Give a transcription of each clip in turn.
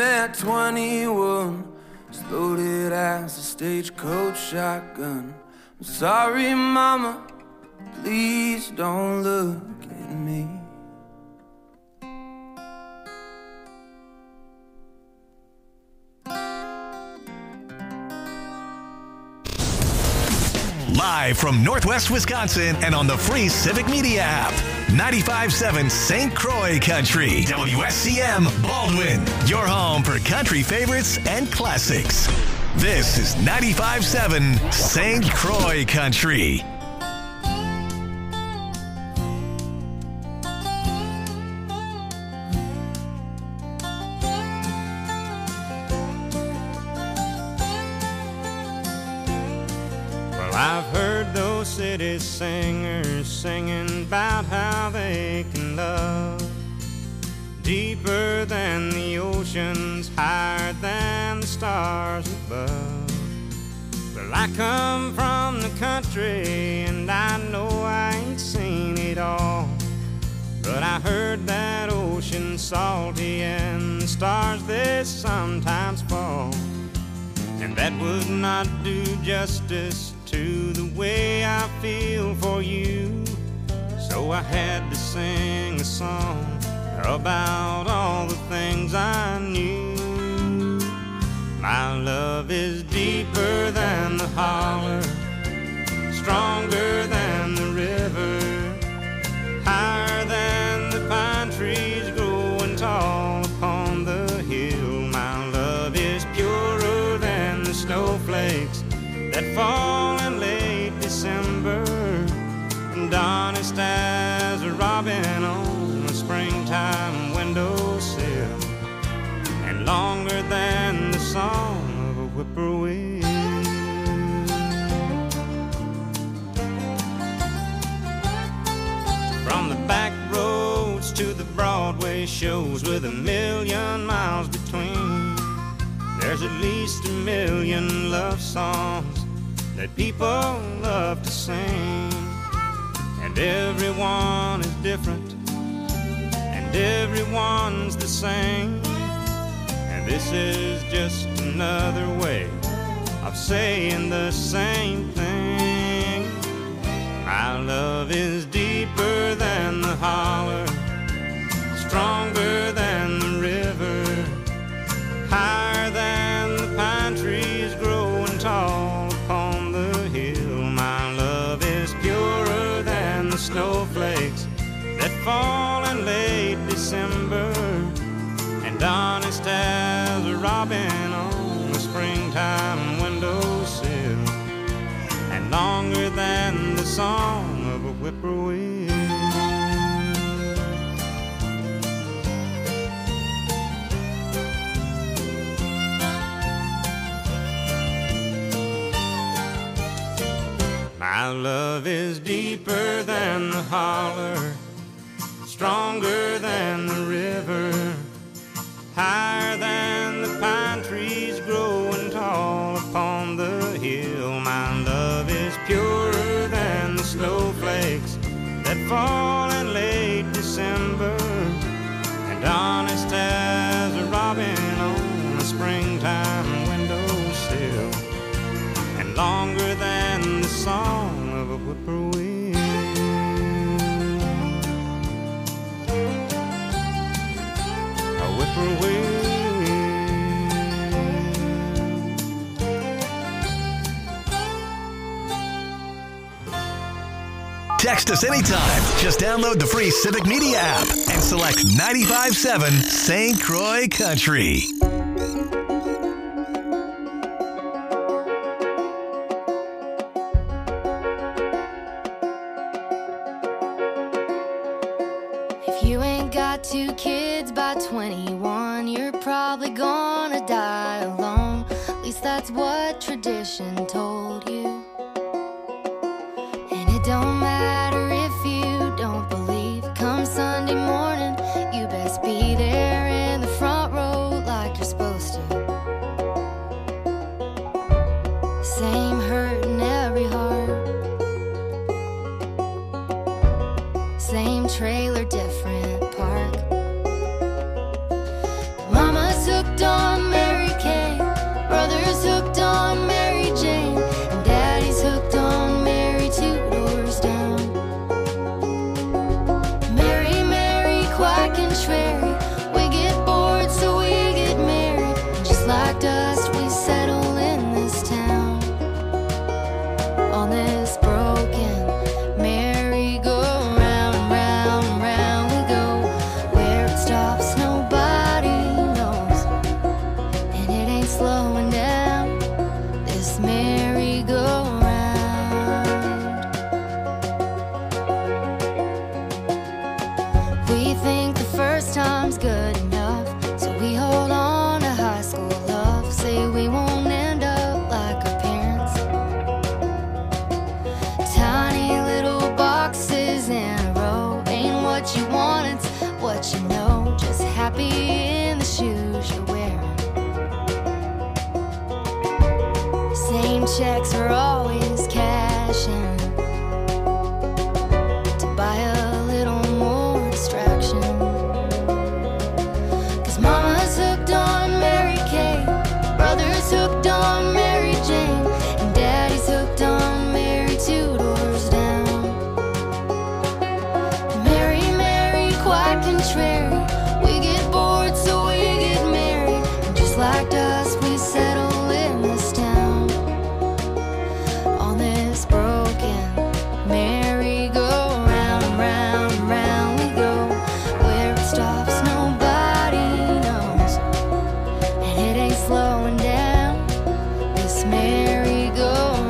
at 21, as loaded as a stagecoach shotgun. I'm sorry, mama, please don't look at me. Live from Northwest Wisconsin and on the free Civic Media app. 95.7 St. Croix Country. WSCM Baldwin. Your home for country favorites and classics. This is 95.7 St. Croix Country. I've heard those city singers singing about how they can love deeper than the oceans, higher than the stars above. Well, I come from the country and I know I ain't seen it all, but I heard that ocean's salty and the stars they sometimes fall, and that would not do justice to the way I feel for you. So I had to sing a song about all the things I knew. My love is deeper than the holler, stronger than the river, higher than the pine trees growing tall upon the hill. My love is purer than the snowflakes that fall in late December, and honest as a robin on a springtime windowsill, and longer than the song of a whippoorwill. From the back roads to the Broadway shows with 1,000,000 miles between, there's at least 1,000,000 love songs that people love to sing, and everyone is different, and everyone's the same, and this is just another way of saying the same thing. My love is deeper than the holler, stronger than the river, higher than the pine trees growing tall upon the hill. My love is purer than the snowflakes that fall in late December, and honest as a robin on a springtime windowsill, and longer than the song of a whippoorwill. My love is deeper than the holler, stronger than the river, higher than the pine trees growing tall upon the hill. My love is purer than the snowflakes that fall in late December, and honest as a robin on a springtime windowsill, and longer than the song of a whippoorwill. A whippoorwill. Text us anytime. Just download the free Civic Media app and select 95.7 St. Croix Country. If you ain't got 2 kids by 21, you're probably gonna die alone. At least that's what tradition told you. And it don't matter if you don't believe. Come Sunday morning, you best be there in the front row like you're supposed to. Same hurt in every heart, same trailer, different park. Mama's hooked on checks are always cashing to buy a little more distraction. 'Cause mama's hooked on Mary Kate, brother's hooked on Mary Jane, and daddy's hooked on Mary two doors down. Mary, Mary, quite contrary, we get bored so we get married, and just like us we settle in this town. On this broken merry-go-round, round, round we go. Where it stops nobody knows, and it ain't slowing down, this merry-go-round.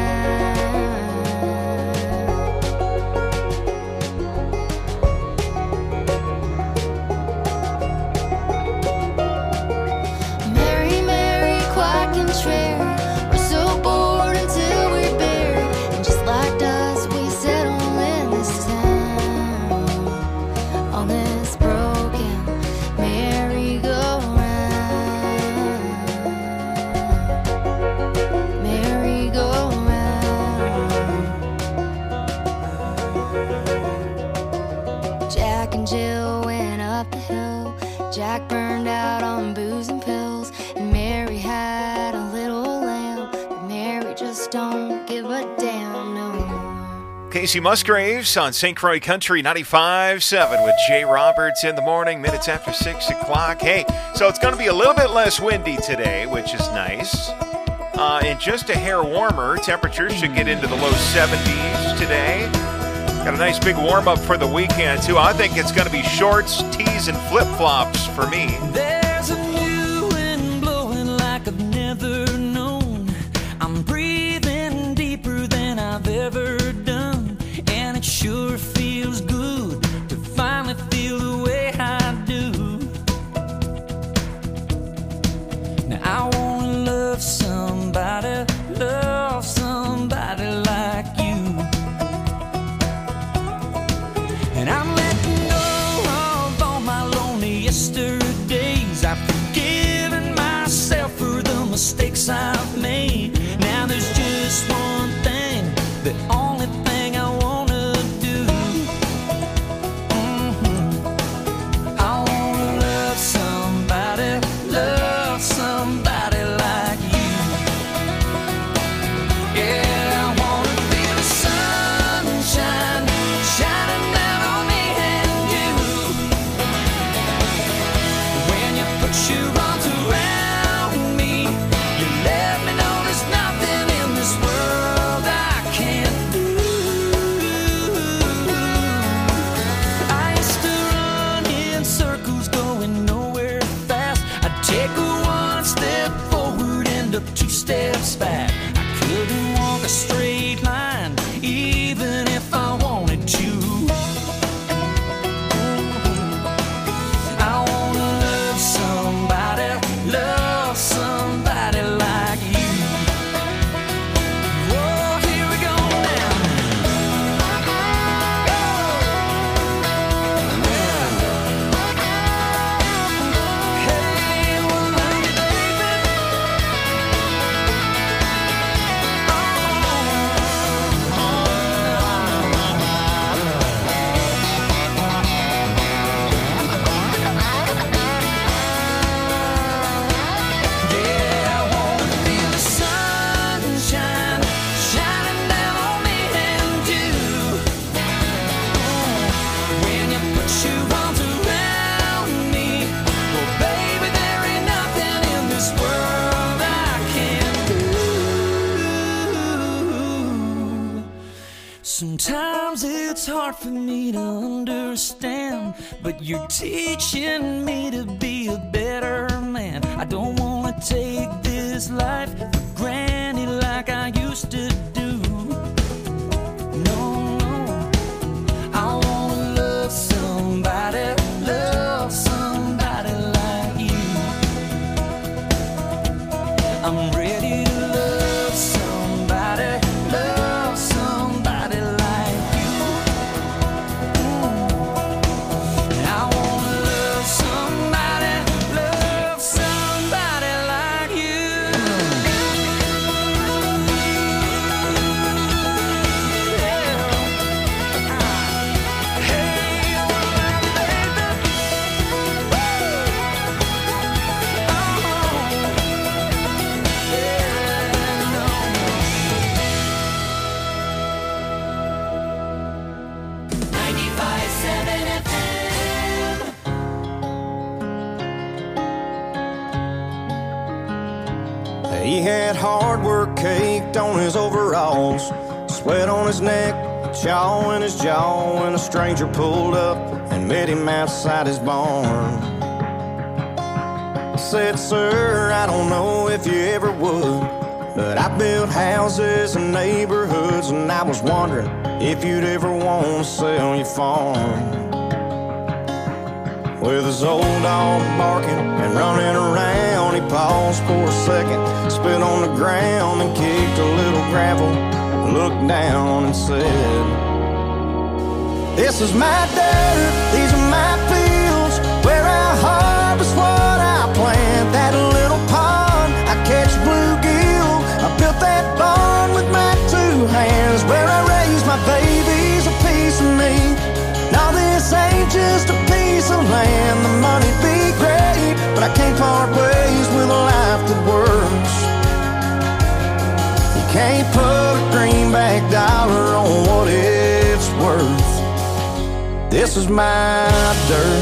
Mary, Mary, quite contrary, we're so bored until we're buried, and just like us we settle in this town. On this broken merry-go-round, merry-go-round. Jack and Jill went up the hill. Jack burned out on booze and pills, and Mary had a little lamb, but Mary just don't give a damn no more. Casey Musgraves on St. Croix Country 95.7 with Jay Roberts in the morning, minutes after 6 o'clock. Hey, so it's going to be a little bit less windy today, which is nice. And just a hair warmer. Temperatures should get into the low 70s today. Got a nice big warm-up for the weekend, too. I think it's going to be shorts, tees, and flip-flops for me. There's a new wind blowing like I've never known. I'm breathing deeper than I've ever done, and it sure feels good to finally feel the way I do. Now I wanna love somebody like you. And I'm letting go of all my lonely yesterdays. I've forgiven myself for the mistakes I've made. Now there's just one thing, the only thing I wanna do. I wanna love somebody like you. Yeah, I wanna feel the sunshine shining down on me and you. When you put your arms around me, you let me know there's nothing in this world I can't do. I used to run in circles going nowhere fast. I'd take one step forward, end up two steps back. I couldn't walk a straight line even if I wanted to. I wanna love somebody like you. Whoa, here we go now. Hey, well, love you, baby. Yeah, I wanna feel the sunshine shining down on me and you. When you put your arms around me, well, baby, there ain't nothing in this world I can't do. Sometimes it's hard for me to understand, but you're teaching me to be a better man. I don't wanna take this life for granted like I used to do. No, no, I wanna love somebody like you. I'm ready to love somebody like you. And I wanna love somebody like you. He had hard work caked on his overalls, sweat on his neck, chaw in his jaw, when a stranger pulled up and met him outside his barn. Said, sir, I don't know if you ever would, but I built houses and neighborhoods, and I was wondering if you'd ever want to sell your farm. With his old dog barking and running around, he paused for a second, spit on the ground and kicked a little gravel, looked down and said, this is my dirt, these are my fields, where I harvest what I plant. That little pond, I catch bluegill, I built that barn with my 2 hands, where I raise my babies, a piece of me. Now this ain't just a piece of land, the money'd be great, but I can't part ways with a life that works. You can't put a greenback dollar on what it's worth. This is my dirt.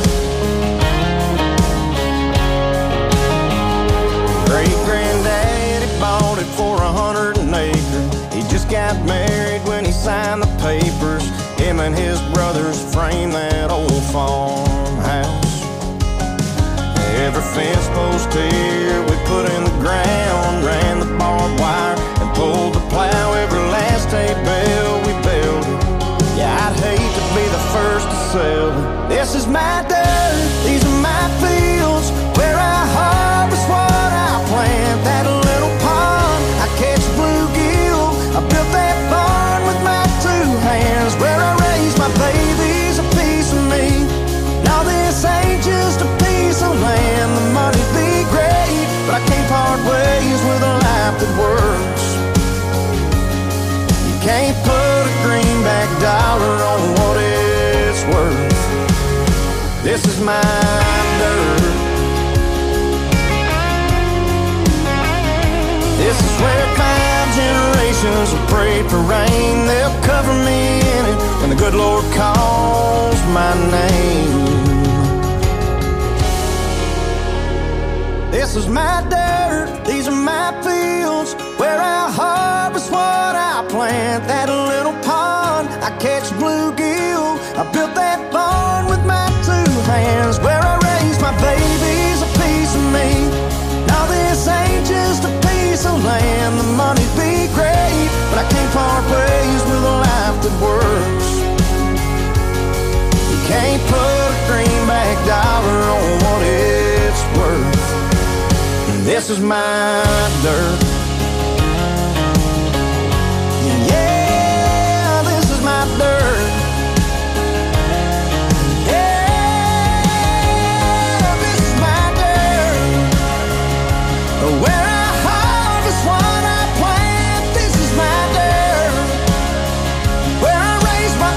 Great-granddaddy bought it for 100 an acre. He just got married when he signed the papers. Him and his brothers framed that old farmhouse. Every fence post here we put in the ground, ran the barbed wire and pulled the plow. Every last hay bale we built. Yeah, I'd hate to be the first to sell it. This is my dirt, these are my fields, where I harvest what I plant. That little pond, I catch bluegill, I built that barn with my 2 hands, where I raise my babies, a piece of me. Now this ain't just a piece of land, the money'd be great, but I can't part ways with a life that works. You can't put a greenback dollar on what it's worth. This is my dirt. This is where 5 generations have prayed for rain. They'll cover me in it when the good Lord calls my name. This is my dirt, these are my fields, where I harvest what I plant. That little pond, I catch bluegill, I built that barn with my 2 hands, where I raise my babies, a piece of me. Now this ain't just a piece of land, the money'd be great, but I can't part ways with a life that works. You can't put a greenback dollar on what it's worth. This is my dirt. Yeah, this is my dirt. Yeah, this is my dirt. Where I harvest what I plant. This is my dirt. Where I raise my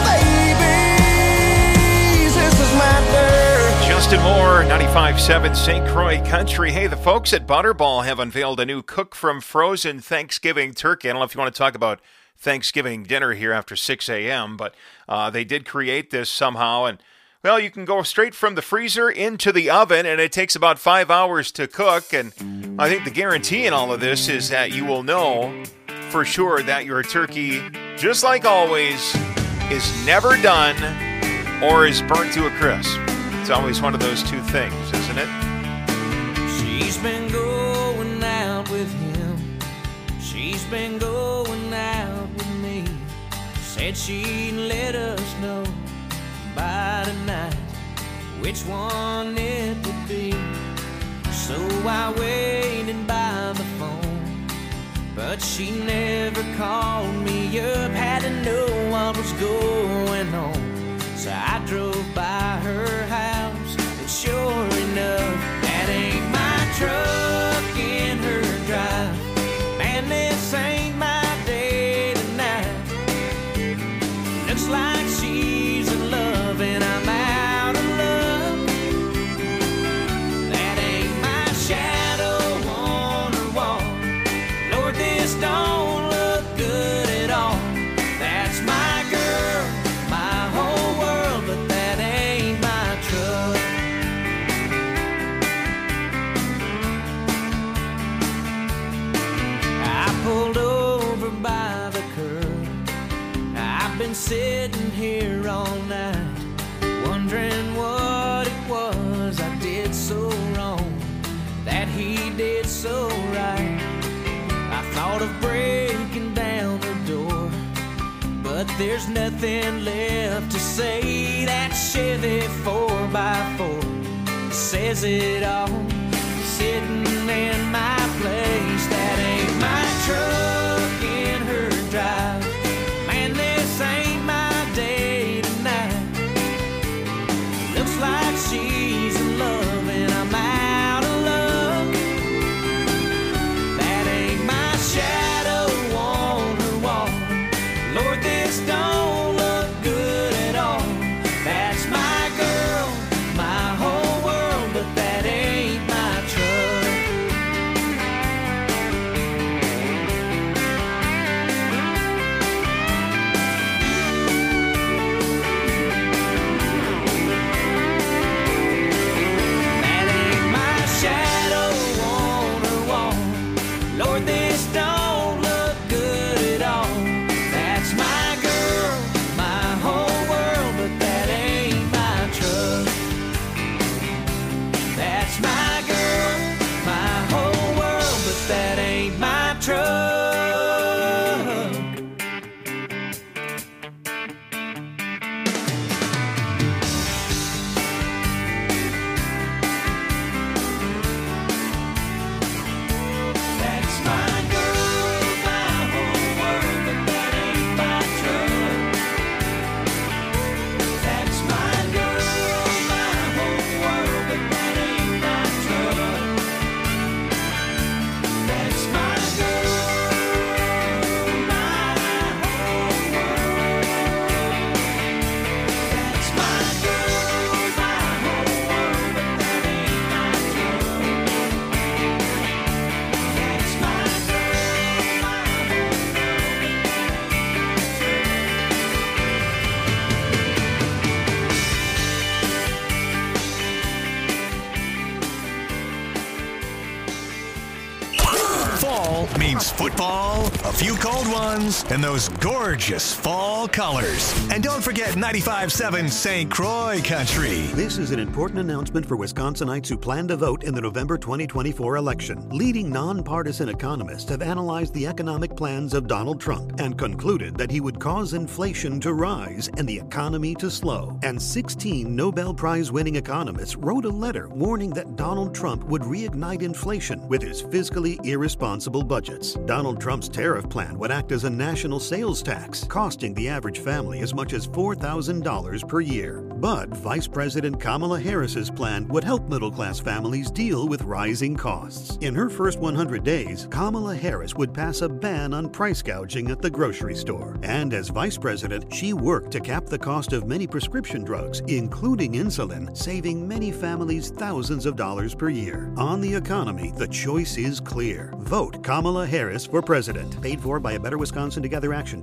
babies. This is my dirt. Justin Moore, 95.7 St. Croix Country. Hey, the folks at Butterball have unveiled a new cook from frozen Thanksgiving turkey. I don't know if you want to talk about Thanksgiving dinner here after 6 a.m., but they did create this somehow. And, well, you can go straight from the freezer into the oven, and it takes about 5 hours to cook. And I think the guarantee in all of this is that you will know for sure that your turkey, just like always, is never done or is burnt to a crisp. It's always one of those 2 things, isn't it? She's been going out with him. She's been going out with me. Said she'd let us know by tonight which one it would be. So I waited by the phone, but she never called me up. Had to know what was going on. So I drove by her house, and sure enough, that ain't my truck in her drive. Man, this ain't my day tonight. Looks like she's in love, and I'm out of luck. That ain't my shadow on her wall. Lord, this don't look good at all. That's my girl, my been sitting here all night, wondering what it was I did so wrong, that he did so right. I thought of breaking down the door, but there's nothing left to say. That Chevy 4x4 says it all, sitting in my place. That ain't my truck in her drive. Man, this ain't my day tonight. Looks like she's in love and I'm out of luck. That ain't my shadow on her wall. Lord, this don't look good at all. That's my girl, my whole world, but that ain't my truck. That ain't my shadow on her wall. Lord, this don't look good at all. That's my girl, my whole world, but that ain't my truck. That's my girl, my whole world, but that ain't my truck. That's my girl, my whole world, but that ain't my truck. That's my girl, my whole world, but that ain't my truck. That's my girl, my whole world. That's my girl, my whole world, but that ain't my truck. That's my girl, my whole Fall means football, a few cold ones, and those gorgeous fall colors. And don't forget 95.7 St. Croix Country. This is an important announcement for Wisconsinites who plan to vote in the November 2024 election. Leading nonpartisan economists have analyzed the economic plans of Donald Trump and concluded that he would cause inflation to rise and the economy to slow. And 16 Nobel Prize-winning economists wrote a letter warning that Donald Trump would reignite inflation with his fiscally irresponsible budgets. Donald Trump's tariff plan would act as a national sales tax, costing the average family as much as $4,000 per year. But Vice President Kamala Harris's plan would help middle-class families deal with rising costs. In her first 100 days, Kamala Harris would pass a ban on price gouging at the grocery store. And as Vice President, she worked to cap the cost of many prescription drugs, including insulin, saving many families thousands of dollars per year. On the economy, the choice is clear. Vote Kamala Harris for president. Paid for by A Better Wisconsin Together Action,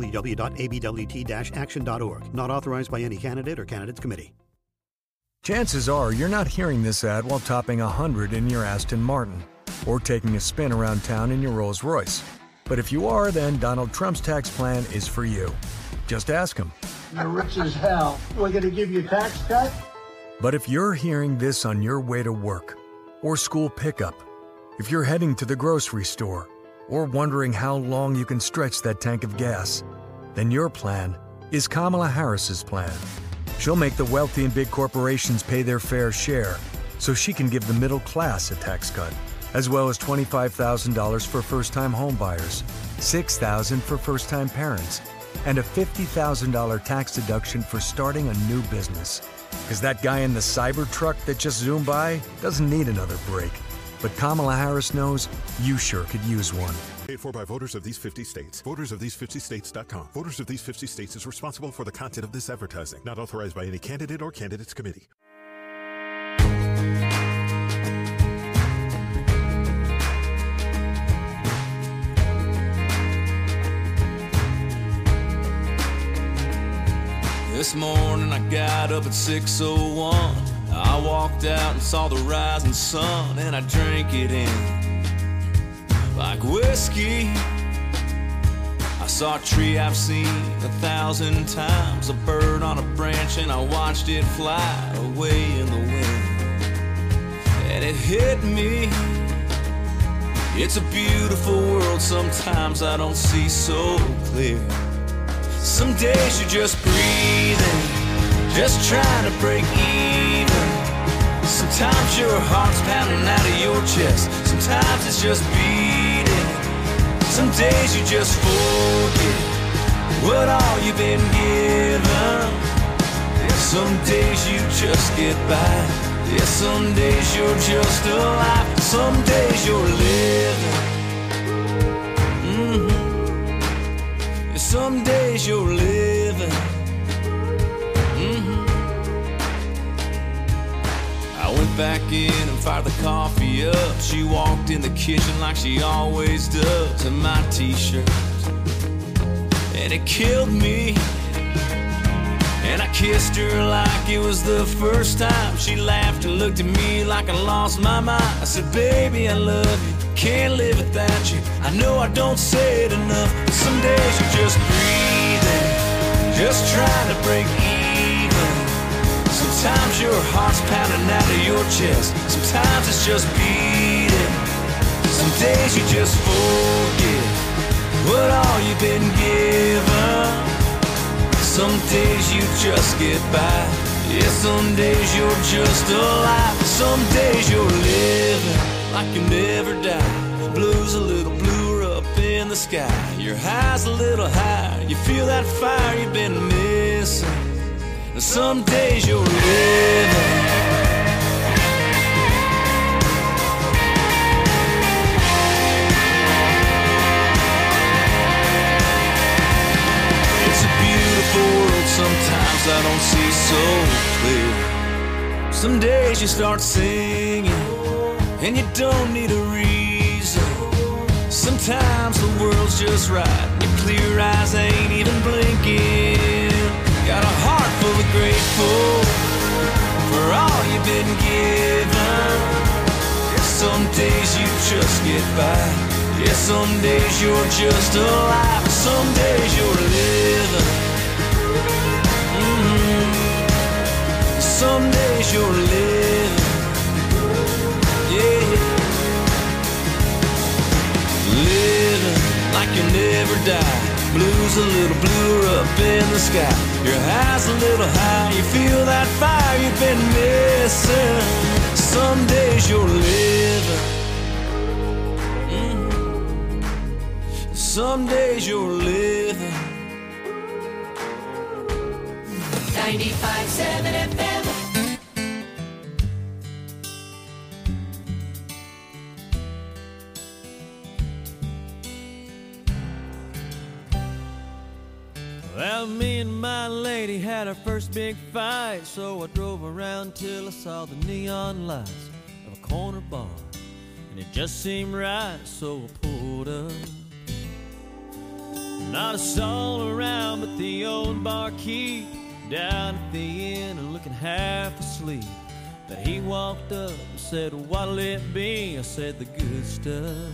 www.abwt-action.org. Not authorized by any candidate or candidates committee. Chances are you're not hearing this ad while topping 100 in your Aston Martin or taking a spin around town in your Rolls Royce. But if you are, then Donald Trump's tax plan is for you. Just ask him. You're rich as hell. We're going to give you a tax cut? But if you're hearing this on your way to work or school pickup, if you're heading to the grocery store or wondering how long you can stretch that tank of gas, then your plan is Kamala Harris's plan. She'll make the wealthy and big corporations pay their fair share so she can give the middle class a tax cut, as well as $25,000 for first-time home buyers, $6,000 for first-time parents, and a $50,000 tax deduction for starting a new business. Because that guy in the Cybertruck that just zoomed by doesn't need another break. But Kamala Harris knows you sure could use one. Paid for by voters of these 50 states. VotersOfThese50States.com. Voters of these 50 states is responsible for the content of this advertising. Not authorized by any candidate or candidates committee. This morning I got up at 6:01. I walked out and saw the rising sun, and I drank it in like whiskey. I saw a tree I've seen 1,000 times, a bird on a branch, and I watched it fly away in the wind. And it hit me, it's a beautiful world, sometimes I don't see so clear. Some days you're just breathing, just trying to break even. Sometimes your heart's pounding out of your chest, sometimes it's just beating. Some days you just forget what all you've been given. Some days you just get by. Yeah, some days you're just alive. Some days you're living. Yeah, some days you're living. I went back in and fired the coffee up. She walked in the kitchen like she always does, in my t-shirt, and it killed me. And I kissed her like it was the first time. She laughed and looked at me like I lost my mind. I said, baby, I love you, can't live without you. I know I don't say it enough, but some days you're just breathing, just trying to break even. Sometimes your heart's pounding out of your chest, sometimes it's just beating. Some days you just forget what all you've been given. Some days you just get by. Yeah, some days you're just alive. Some days you're living like you never die. Blue's a little bluer up in the sky. Your high's a little higher. You feel that fire you've been missing. Some days you're living. World, sometimes I don't see so clear. Some days you start singing and you don't need a reason. Sometimes the world's just right, your clear eyes ain't even blinking. Got a heart full of grateful for all you've been given. Some days you just get by. Yeah, some days you're just alive. Some days you're living. Some days you're living, yeah. Living like you never die. Blue's a little bluer up in the sky. Your high's a little high. You feel that fire you've been missing. Some days you're living. Some days you're living. 95.7 FM. Well, me and my lady had our first big fight, so I drove around till I saw the neon lights of a corner bar, and it just seemed right, so I pulled up. Not a soul around but the old barkeep down at the inn and looking half asleep. But he walked up and said, what'll it be? I said, the good stuff.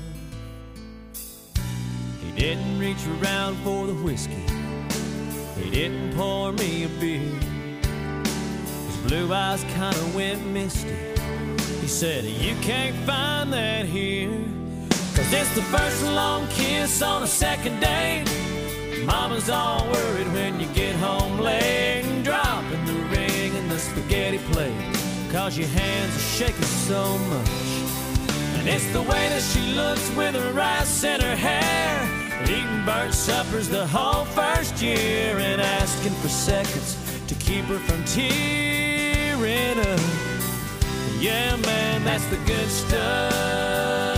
He didn't reach around for the whiskey, he didn't pour me a beer. His blue eyes kinda went misty. He said, you can't find that here, 'cause it's the first long kiss on a second date. Mama's all worried when you get home late, and dropping the ring in the spaghetti plate, 'cause your hands are shaking so much. And it's the way that she looks with her rice in her hair, eating bird suppers the whole first year, and asking for seconds to keep her from tearing up. Yeah, man, that's the good stuff.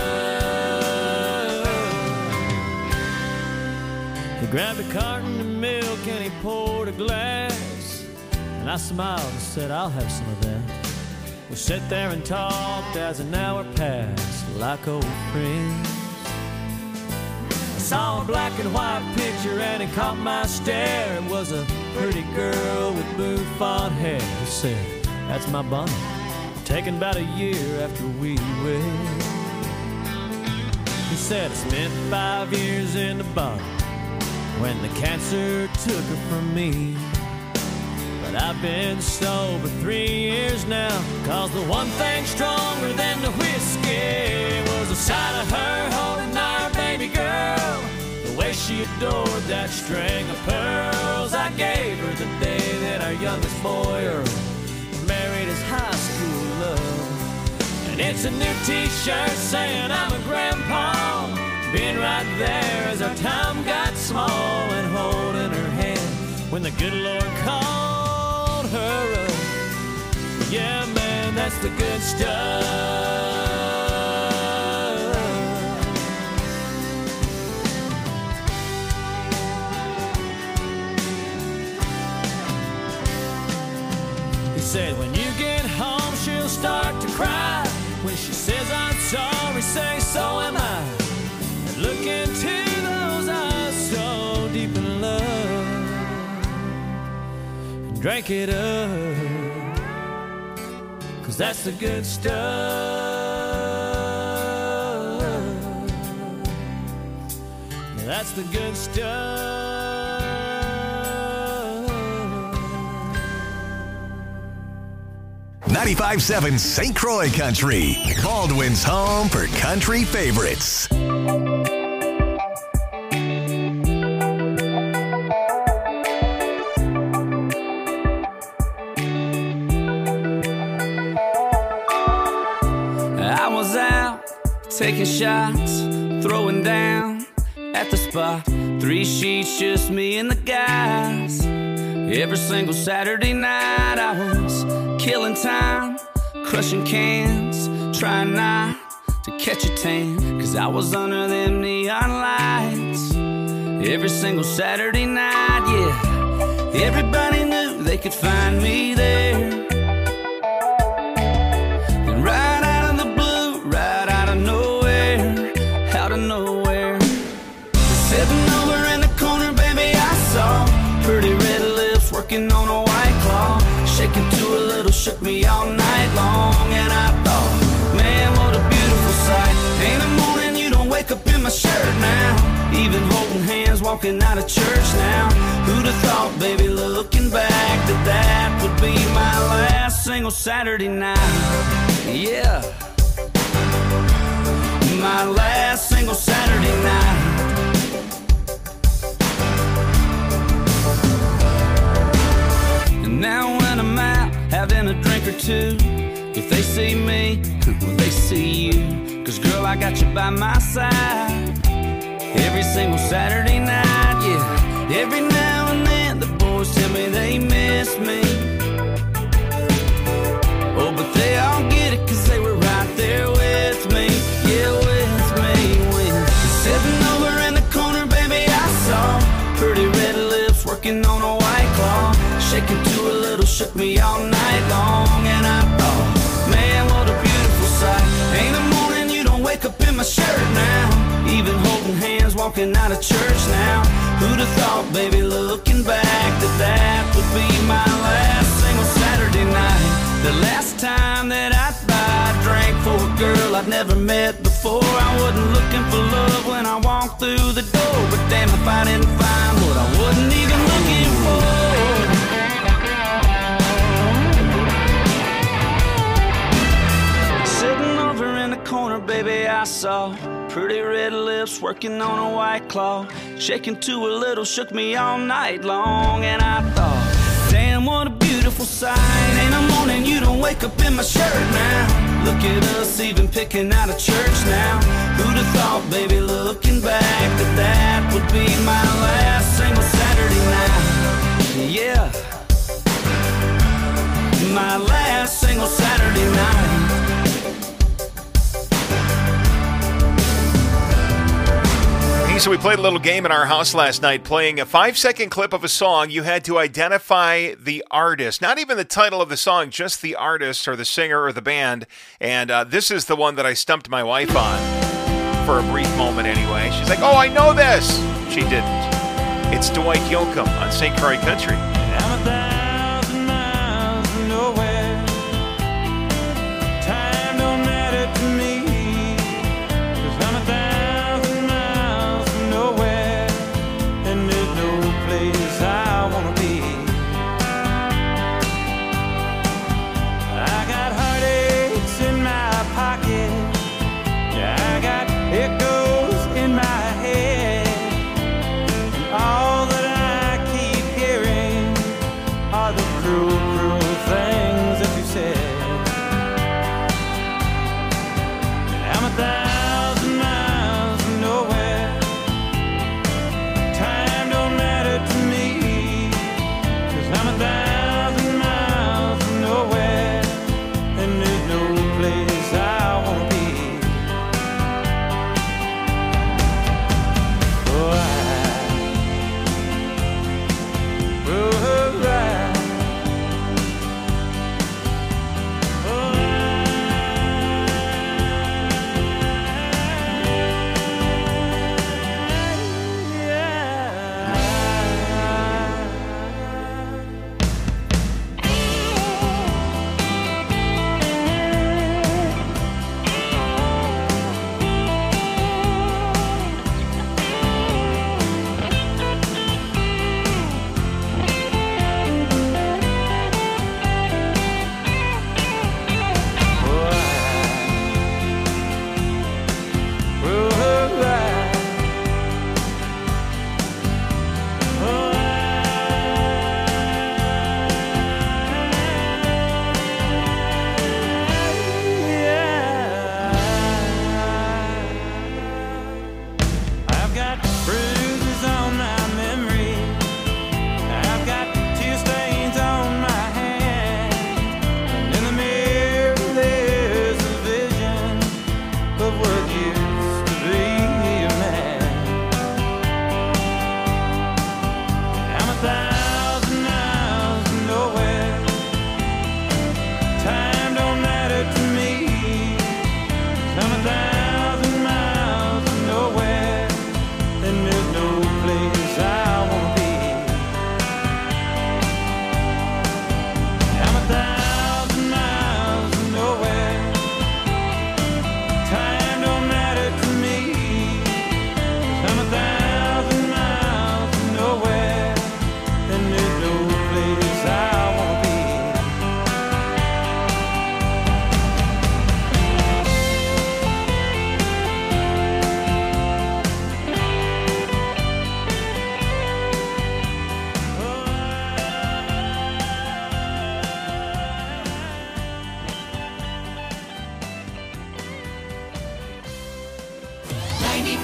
He grabbed a carton of milk and he poured a glass, and I smiled and said, I'll have some of that. We sat there and talked as an hour passed like old friends. I saw a black and white picture and it caught my stare. It was a pretty girl with bouffant hair. He said, that's my Bonnie, taken about a year after we wed. He said, I spent 5 years in the bottom, when the cancer took her from me. But I've been sober 3 years now, 'cause the one thing stronger than the whiskey was the sight of her holding our baby girl. The way she adored that string of pearls I gave her the day that our youngest boy Earl married his high school love. And it's a new t-shirt saying I'm a grandpa, being right there as our time got small, and holding her hand when the good Lord called her up. Yeah, man, that's the good stuff. He said, when you get home, she'll start to cry. When she says I'm sorry, say so am I. And look into those eyes so deep in love, and drink it up, 'cause that's the good stuff. Yeah, that's the good stuff. 95.7 St. Croix Country, Baldwin's home for country favorites. I was out taking shots, throwing down at the spot. 3 sheets, just me and the guys. Every single Saturday night I was killing time, crushing cans, trying not to catch a tan, 'cause I was under them neon lights. Every single Saturday night, yeah. Everybody knew they could find me there. And right out of the blue, right out of nowhere, out of nowhere, sitting over in the corner, baby, I saw pretty red lips working on a white claw, shaking to a little, shook me all night long. And I thought, man, what a beautiful sight. Ain't a morning you don't wake up in my shirt now, even holding hands walking out of church now. Who'd have thought, baby, looking back, that that would be my last single Saturday night. Yeah, my last single Saturday night. And now when I'm out having a drink or two, if they see me, well, they see you. 'Cause girl, I got you by my side every single Saturday night, yeah. Every now and then the boys tell me they miss me. Oh, but they all get it 'cause they were right there with me. Yeah, with me. When sitting over in the corner, baby, I saw pretty red lips working on a white claw, shaking to a little, shook me all night long. And I thought, man, what a beautiful sight. Ain't a morning you don't wake up in my shirt now, even holding hands walking out of church now. Who'd have thought, baby, looking back, that that would be my last single Saturday night. The last time that I'd buy a drink for a girl I'd never met before. I wasn't looking for love when I walked through the door, but damn if I didn't find what I wasn't even looking for. Sitting over in the corner, baby, I saw pretty red lips working on a white claw, shaking to a little, shook me all night long. And I thought, damn, what a beautiful sight. Ain't a morning you don't wake up in my shirt now. Look at us even picking out of church now. Who'd have thought, baby, looking back, that that would be my last single Saturday night. Yeah, my last single Saturday night. So we played a little game in our house last night, playing a 5-second clip of a song. You had to identify the artist, not even the title of the song, just the artist or the singer or the band. And this is the one that I stumped my wife on for a brief moment anyway. She's like, oh, I know this. She didn't. It's Dwight Yoakam on St. Croix Country. I'm 1,000 miles from nowhere. Time don't matter to me, 'cause I'm 1,000 miles from nowhere. And if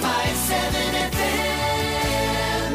95.7 FM.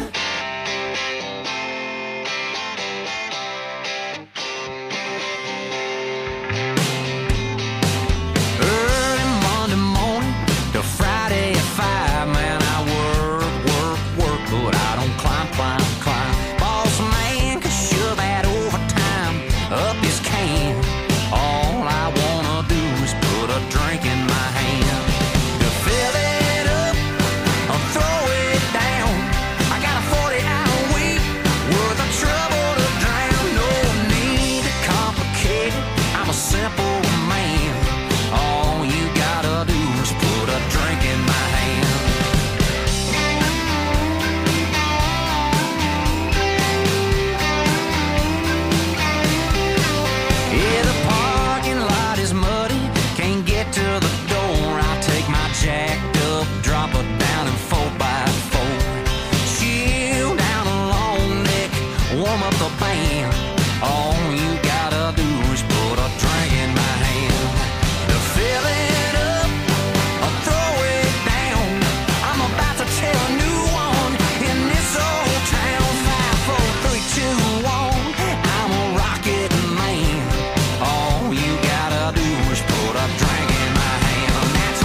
Early Monday morning to Friday at 5, man, I work, but I don't climb. Boss man can shove that overtime up his can. All I wanna do is put a drink in my hand. To fill it up or throw it down, I got a 40-hour week worth of trouble to drown. No need to complicate it, I'm a simple man. All you gotta do is put a drink in my hand. Yeah, the parking lot is muddy, can't get to the door. I take my jacked up, drop her down in 4x4. Chill down a long neck, warm up the band. All you gotta do is put a drink in my hand. To fill it up or throw it down, I'm about to tell a new one in this old town. 5, 4, 3, 2, 1, I'm a rocket man. All you gotta do is put a drink in my hand. That's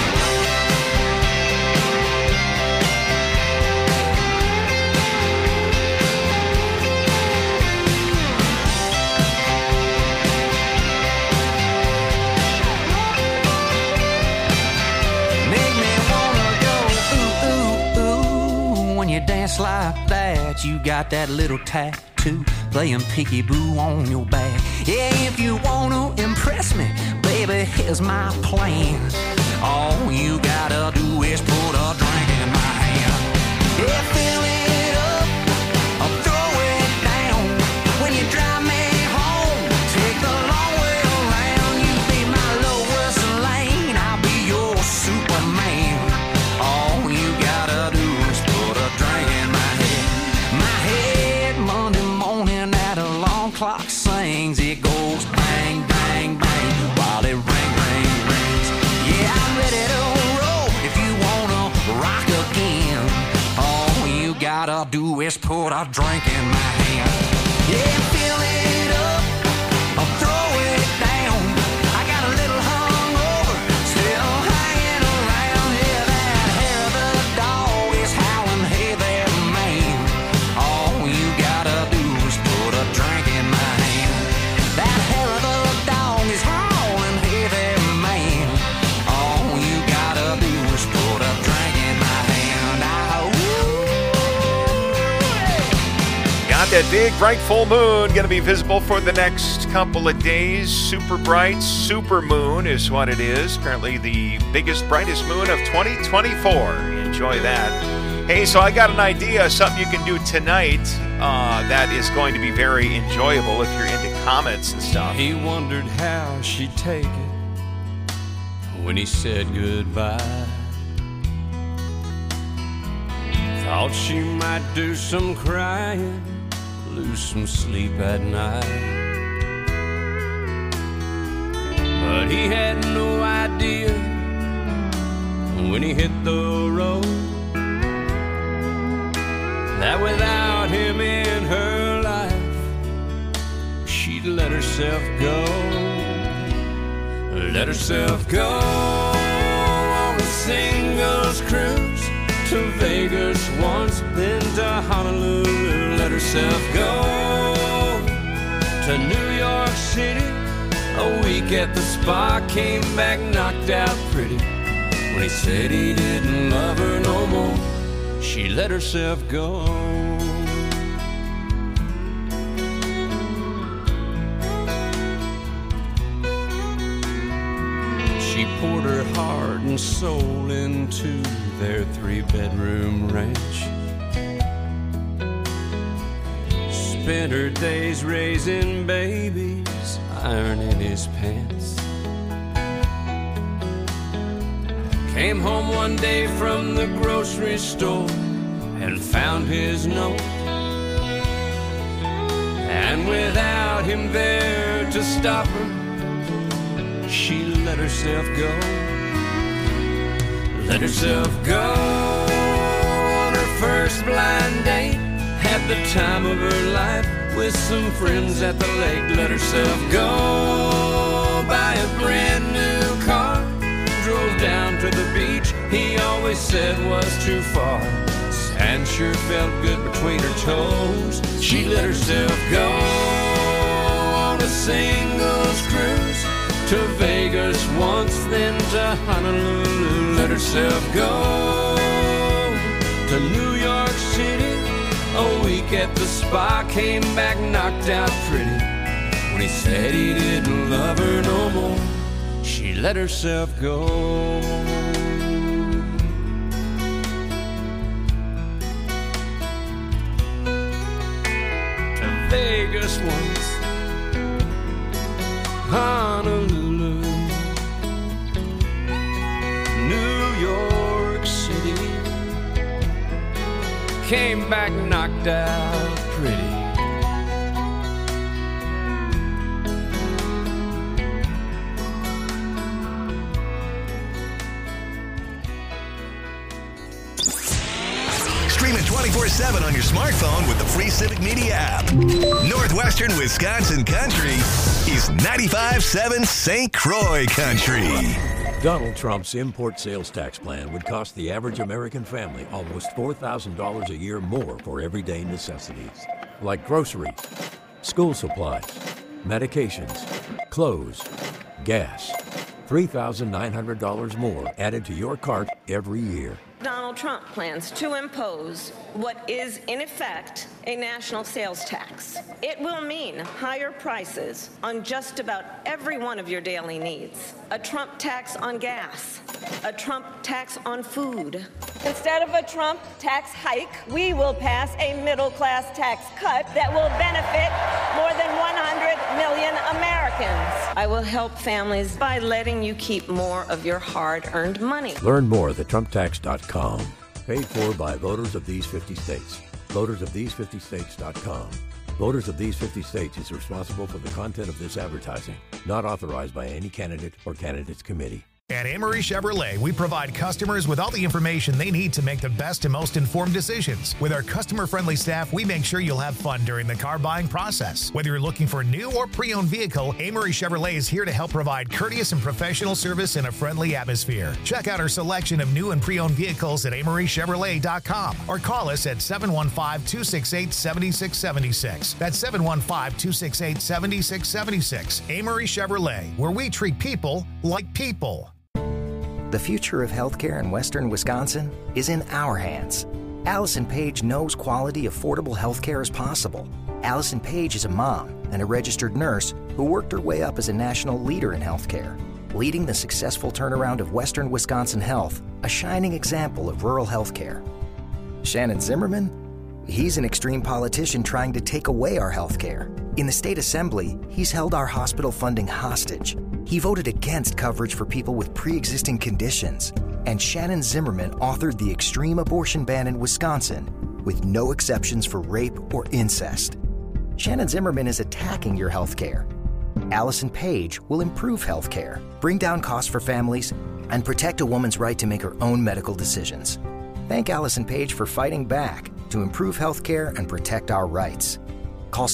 make me wanna go ooh, ooh, ooh. When you dance like that, you got that little tattoo playing peekaboo on your back. Yeah, if you wanna impress me, baby, here's my plan. All you gotta do is put a drink in my hand. Yeah, fill it up or throw it down. When you drive me home, take the long way around. You be my lowest lane, I'll be your Superman. All you gotta do is put a drink in my head. My head Monday morning at a long clock sings. It goes bang, bang, bang while it rings. Yeah, I'm ready to roll if you wanna rock again. All you gotta do is put a drink in my hand. Yeah, fill it up or throw it down. I got a little hungover, still hanging around. Yeah, that hair of the dog is howling, hey there, man. All you gotta do is put a drink in my hand. That hair of the dog is howling, hey there, man. All you gotta do is put a drink in my hand. Got that big, bright full moon going to be visible for the next couple of days. Super bright, super moon is what it is. Apparently the biggest, brightest moon of 2024. Enjoy that. Hey, so I got an idea, something you can do tonight that is going to be very enjoyable if you're into comets and stuff. He wondered how she'd take it when he said goodbye. Thought she might do some crying, lose some sleep at night. But he had no idea when he hit the road that without him in her life, she'd let herself go. Let herself go on a singles cruise to Vegas once, then to Honolulu. Let herself go to New York City. A week at the spa, came back knocked out pretty. When he said he didn't love her no more, she let herself go. She poured her heart and soul into their 3-bedroom ranch. Spent her days raising babies, ironing his pants. Came home one day from the grocery store and found his note. And without him there to stop her, she let herself go. Let herself go first blind date, had the time of her life with some friends at the lake. Let herself go, buy a brand new car, drove down to the beach he always said was too far. Sand sure felt good between her toes. She let herself go on a singles cruise to Vegas once, then to Honolulu. Let herself go to New York City. A week at the spa, came back knocked out pretty. When he said he didn't love her no more, she let herself go. To Vegas once, Honolulu, New York City, came back knocked out pretty. Stream it 24/7 on your smartphone with the free Civic Media app. Northwestern Wisconsin Country is 95.7 St. Croix Country. Donald Trump's import sales tax plan would cost the average American family almost $4,000 a year more for everyday necessities, like groceries, school supplies, medications, clothes, gas. $3,900 more added to your cart every year. Donald Trump plans to impose what is, in effect, a national sales tax. It will mean higher prices on just about every one of your daily needs. A Trump tax on gas, a Trump tax on food. Instead of a Trump tax hike, we will pass a middle-class tax cut that will benefit more than 100 million Americans. I will help families by letting you keep more of your hard-earned money. Learn more at thetrumptax.com. Paid for by voters of these 50 states. VotersOfThese50States.com. Voters of these 50 states is responsible for the content of this advertising. Not authorized by any candidate or candidates committee. At Amory Chevrolet, we provide customers with all the information they need to make the best and most informed decisions. With our customer-friendly staff, we make sure you'll have fun during the car buying process. Whether you're looking for a new or pre-owned vehicle, Amory Chevrolet is here to help provide courteous and professional service in a friendly atmosphere. Check out our selection of new and pre-owned vehicles at AmoryChevrolet.com or call us at 715-268-7676. That's 715-268-7676. Amory Chevrolet, where we treat people like people. The future of healthcare in Western Wisconsin is in our hands. Allison Page knows quality, affordable healthcare is possible. Allison Page is a mom and a registered nurse who worked her way up as a national leader in healthcare, leading the successful turnaround of Western Wisconsin health, a shining example of rural healthcare. Shannon Zimmerman? He's an extreme politician trying to take away our healthcare. In the state assembly, he's held our hospital funding hostage. He voted against coverage for people with pre-existing conditions. And Shannon Zimmerman authored the extreme abortion ban in Wisconsin with no exceptions for rape or incest. Shannon Zimmerman is attacking your health care. Allison Page will improve health care, bring down costs for families, and protect a woman's right to make her own medical decisions. Thank Allison Page for fighting back to improve health care and protect our rights. Call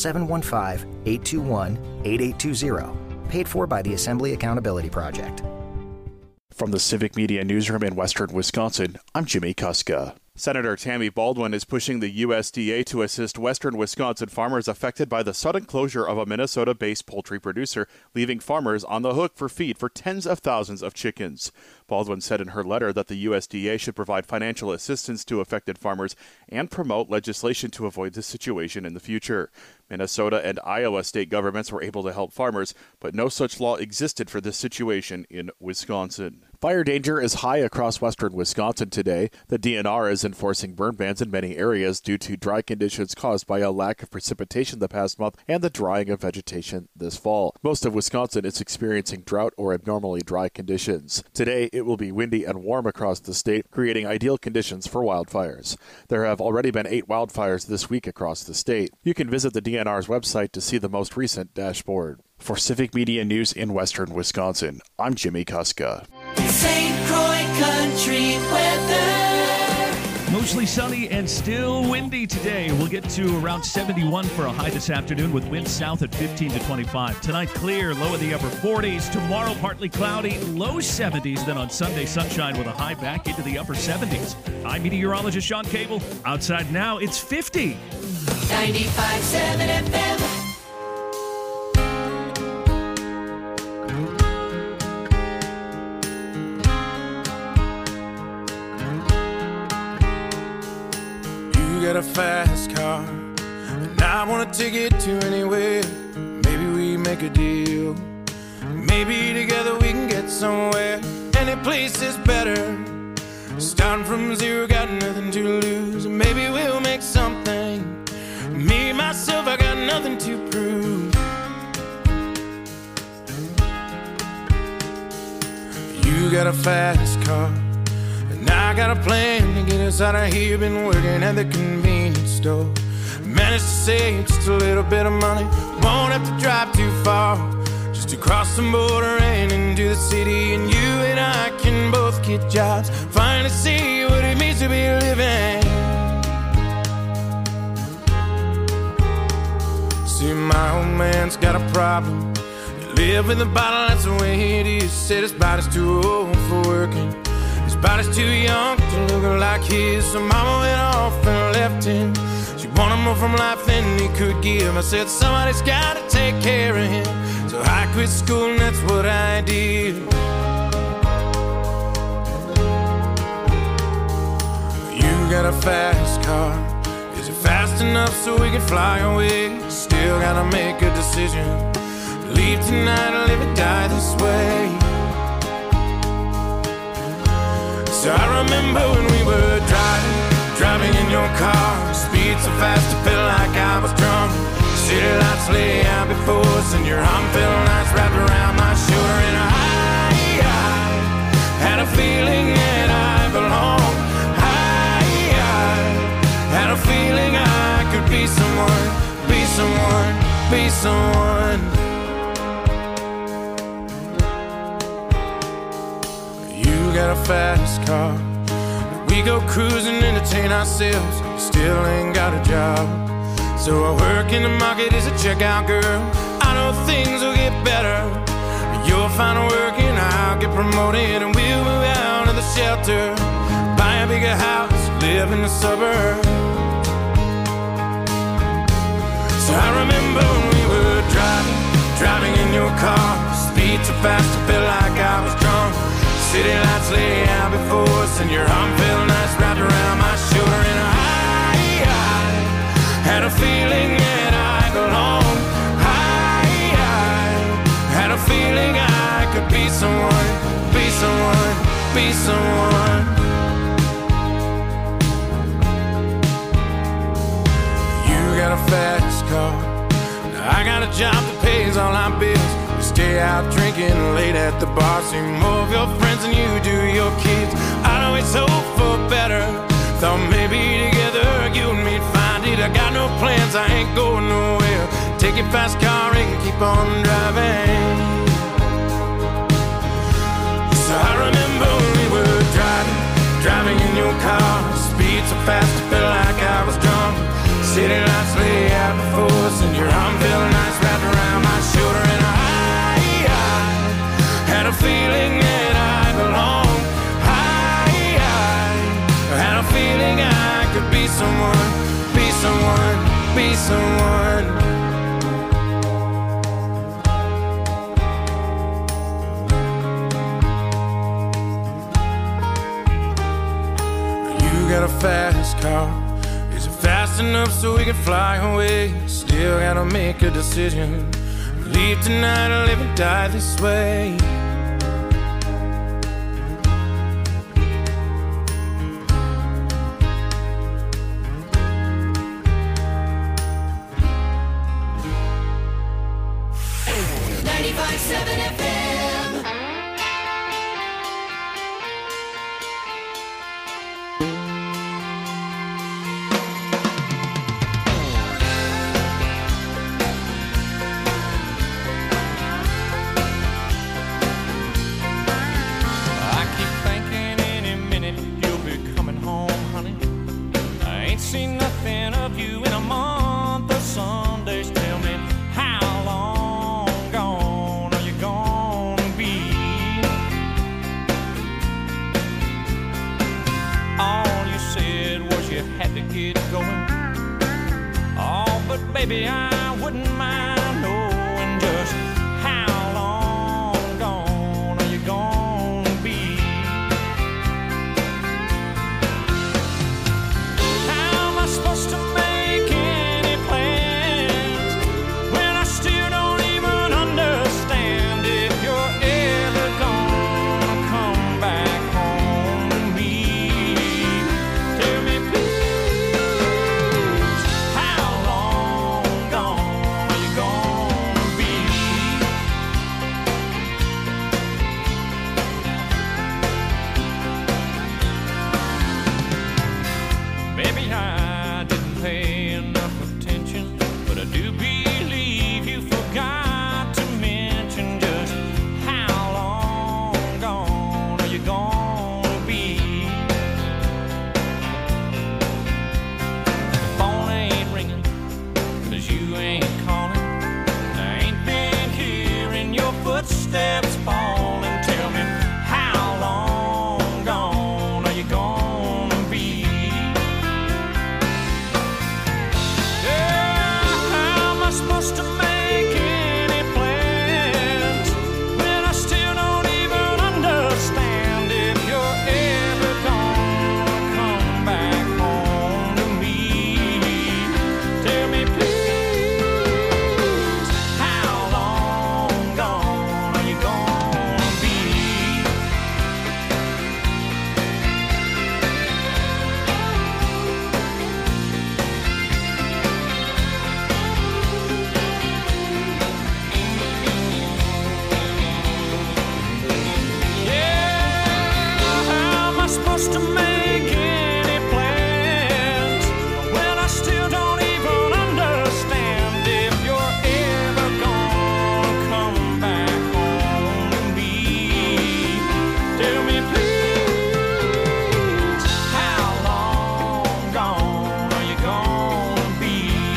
715-821-8820. Paid for by the Assembly Accountability Project. From the Civic Media Newsroom in Western Wisconsin, I'm Jimmy Kuska. Senator Tammy Baldwin is pushing the USDA to assist Western Wisconsin farmers affected by the sudden closure of a Minnesota-based poultry producer, leaving farmers on the hook for feed for tens of thousands of chickens. Baldwin said in her letter that the USDA should provide financial assistance to affected farmers and promote legislation to avoid this situation in the future. Minnesota and Iowa state governments were able to help farmers, but no such law existed for this situation in Wisconsin. Fire danger is high across western Wisconsin today. The DNR is enforcing burn bans in many areas due to dry conditions caused by a lack of precipitation the past month and the drying of vegetation this fall. Most of Wisconsin is experiencing drought or abnormally dry conditions. Today, it will be windy and warm across the state, creating ideal conditions for wildfires. There have already been 8 wildfires this week across the state. You can visit the DNR's website to see the most recent dashboard. For Civic Media News in Western Wisconsin, I'm Jimmy Kuska. St. Croix Country weather. Most Mostly sunny and still windy today. We'll get to around 71 for a high this afternoon with winds south at 15 to 25. Tonight, clear, low in the upper 40s. Tomorrow, partly cloudy, low 70s. Then on Sunday, sunshine with a high back into the upper 70s. I'm meteorologist Sean Cable. Outside now, it's 50. 95.7 FM. Got a fast car, and I wanna take it to anywhere. Maybe we make a deal. Maybe together we can get somewhere. Any place is better. Starting from zero, got nothing to lose. Maybe we'll make something. Me, myself, I got nothing to prove. You got a fast car, I got a plan to get us out of here. Been working at the convenience store. Managed to save just a little bit of money. Won't have to drive too far, just to cross the border and into the city. And you and I can both get jobs. Finally see what it means to be living. See, my old man's got a problem. He live in the bottle, that's the way it is. Said his body's too old for working. His body's too young to look like his. So mama went off and left him. She wanted more from life than he could give. I said somebody's gotta take care of him. So I quit school and that's what I did. You got a fast car. Is it fast enough so we can fly away? Still gotta make a decision. Leave tonight or live or die this way. So I remember when we were driving in your car. Speed so fast it felt like I was drunk. City lights lay out before us, and your arm felt nice wrapped around my shoulder. And I had a feeling that I belonged. I had a feeling I could be someone, be someone, be someone. Got a fast car. We go cruising, entertain ourselves. Still ain't got a job. So I work in the market as a checkout girl. I know things will get better. You'll find work and I'll get promoted, and we'll move out of the shelter, buy a bigger house, live in the suburbs. So I remember when we were driving in your car. Speed so fast it felt like I was drunk. City lights lay out before us, and your arm felt nice wrapped around my shoulder. And I had a feeling that I belonged. I had a feeling I could be someone, be someone, be someone. You got a fast car. I got a job that pays all our bills. Stay out drinking late at the bar. See more of your friends than you do your kids. I'd always hope for better. Thought maybe together you and me'd find it. I got no plans, I ain't going nowhere. Take your fast car and keep on driving. So I remember when we were driving in your car. Speed so fast it felt like I was drunk. City lights lay out before us, and your arm felt nice wrapped around my shoulder. And I had a feeling that I belonged. I had a feeling I could be someone, be someone, be someone. You got a fast car. Is it fast enough so we can fly away? Still gotta make a decision. Leave tonight or live or die this way. you in a month of Sundays. Tell me, how long gone are you gonna be? All you said was you had to get going. Oh, but baby, I wouldn't mind knowing just how long gone are you gonna be? How am I supposed to make any plans when I still don't even understand if you're ever gonna come back home to me? Tell me, please, how long gone are you gonna be? Maybe I didn't pay enough attention, but I do believe you forgot to mention just how long gone are you gonna be? The phone ain't ringing, 'cause you ain't calling. I ain't been hearing your footsteps falling. Tell me, how long gone are you gonna be? Yeah, how am I supposed to make any plans when I still don't even understand if you're ever gonna come back home to me? Tell me, please, how long gone are you gonna be? Yeah, how am I supposed to make any plans when I still don't even understand if you're ever gonna come back home to me? Tell me, please, how long gone are you gonna be?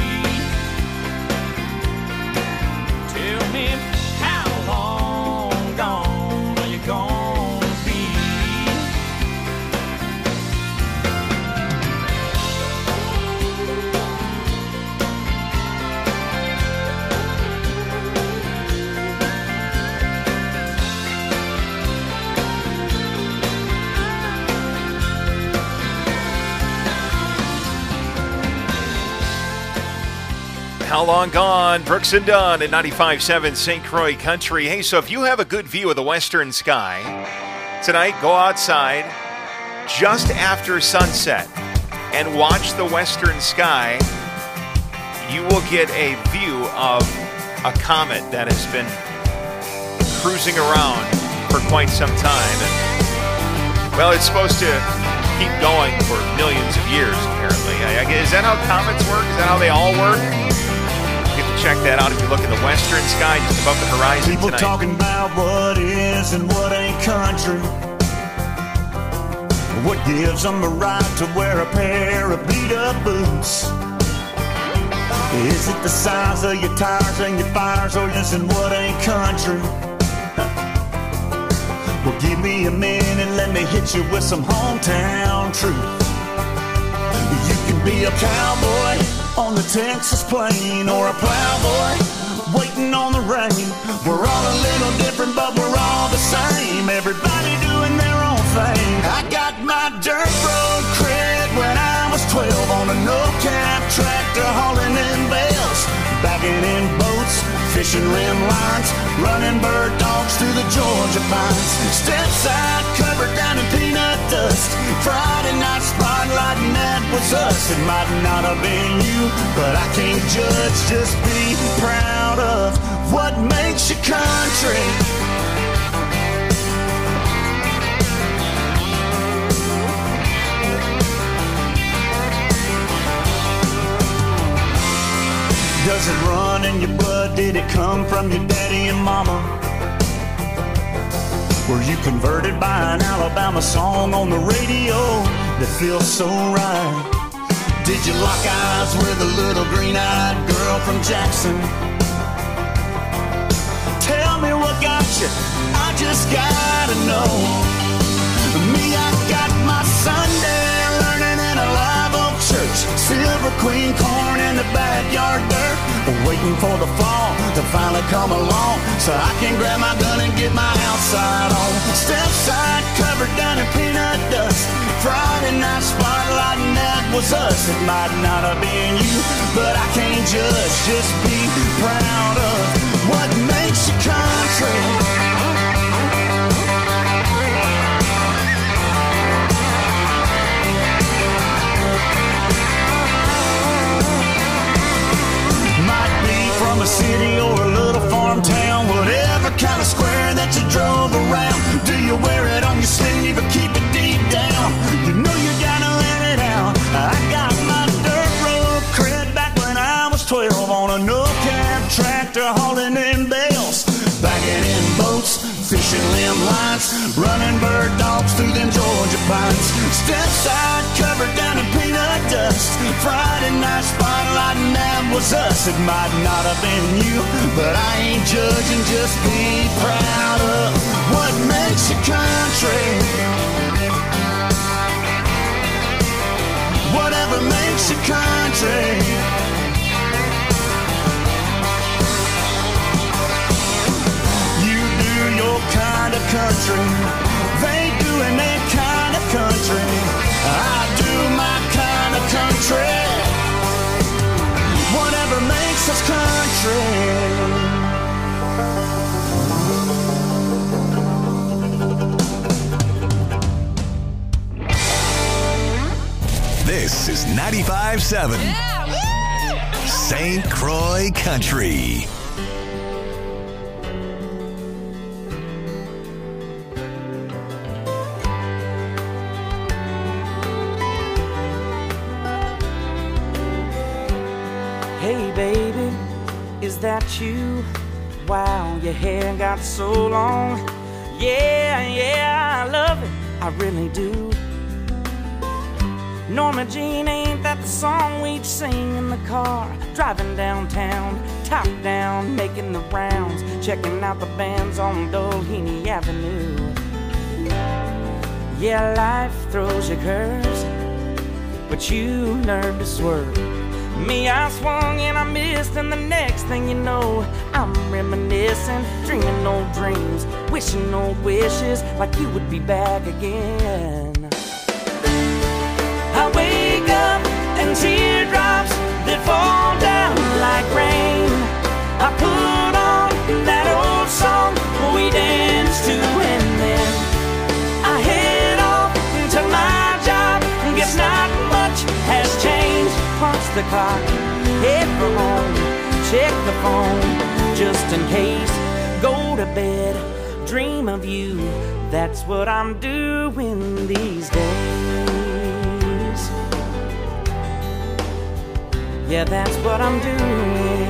Tell me, how long gone are you gonna be? How long gone? Brooks and Dunn at 95.7 St. Croix Country. Hey, so if you have a good view of the western sky tonight, go outside just after sunset and watch the western sky. You will get a view of a comet that has been cruising around for quite some time. And, well, it's supposed to keep going for millions of years, apparently. Is that how comets work? Is that how they all work? You get to check that out if you look at the western sky just above the horizon People tonight. talking about what is and what ain't country. What gives them a right to wear a pair of beat-up boots? Is it the size of your tires and your fires, or is it what ain't country? Well, give me a minute and let me hit you with some hometown truth. You can be a cowboy on the Texas plain, or a plowboy waiting on the rain. We're all a little different, but we're all the same. Everybody doing their own thing. I got my dirt road cred when I was 12 on a no-cap tractor hauling in bales, backing in boats, fishing rim lines, running bird dogs through the Georgia pines. Step side covered down in peanut dust. Friday night spotlight, and that was us. It might not have been you, but I can't judge. Just be proud of what makes you country. Does it run in your blood? Did it come from your daddy and mama? Were you converted by an Alabama song on the radio that feels so right? Did you lock eyes with a little green-eyed girl from Jackson? Tell me what got you, I just gotta know. Me, I got my Sunday learning in a live oak church. Silver Queen corn in the backyard dirt. Waiting for the fall to finally come along, so I can grab my gun and get my outside on. Step side covered down in peanut dust. Friday night spotlight and that was us. It might not have been you, but I can't judge. Just be proud of what makes you country. From a city or a little farm town, whatever kind of square that you drove around. Do you wear it on your sleeve or keep it deep down? You know you gotta let it out. I got my dirt road cred back when I was 12 on a no-cab tractor hauling in bales, bagging in boats, fishing limb lines, running bird dogs through them Georgia pines. Step side covered down in peanut dust. Friday night spotlight and that was us. It might not have been you, but I ain't judging. Just be proud of what makes you country. Whatever makes you country. You do your kind of country. They doing their kind of country. I do my kind of country. Whatever makes us country. This is 95.7 St. Croix Country. Hey baby, is that you? Wow, your hair got so long. Yeah, I love it, I really do. Norma Jean, ain't that the song we'd sing in the car? Driving downtown, top down, making the rounds, checking out the bands on Doheny Avenue. Yeah, life throws you curves, but you learn to swerve. Me, I swung and I missed, and the next thing you know, I'm reminiscing, dreaming old dreams, wishing old wishes, like you would be back again. I wake up and teardrops that fall down like rain. I put on that old song we danced to, and then I head off to my job. Guess not much has changed. Punch the clock, head for home, check the phone just in case. Go to bed, dream of you. That's what I'm doing these days. Yeah, that's what I'm doing.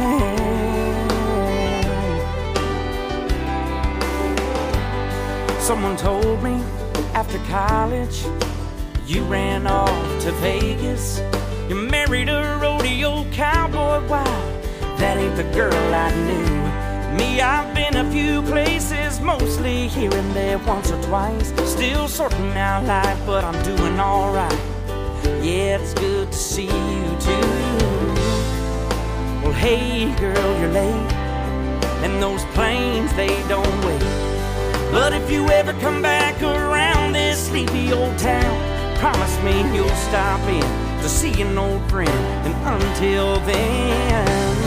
Someone told me after college you ran off to Vegas. You married a rodeo cowboy. Wow, that ain't the girl I knew. Me, I've been a few places, mostly here and there, once or twice. Still sorting out life, but I'm doing alright. Yeah, it's good to see you too. Well, hey girl, you're late, and those planes, they don't wait. But if you ever come back around this sleepy old town, promise me you'll stop in to see an old friend. And until then,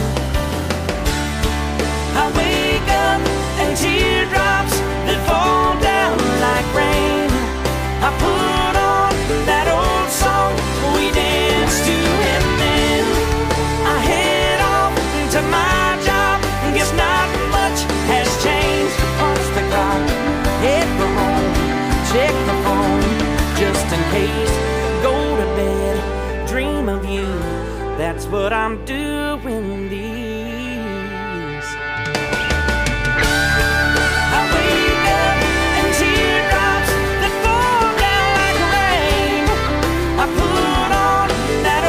I wake up and teardrops that fall down like rain. I put on that old song we danced to, and then I head off to my job. Guess not much has changed. Punch the clock, head for home, check the phone just in case. Go to bed, dream of you. That's what I'm doing these. I wake up and teardrops that fall down like rain. I put on that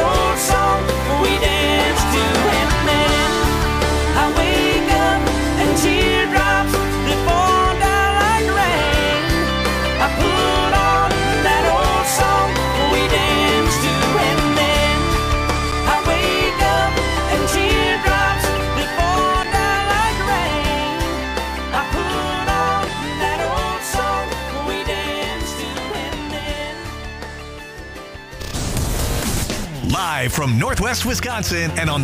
Live from Northwest Wisconsin and on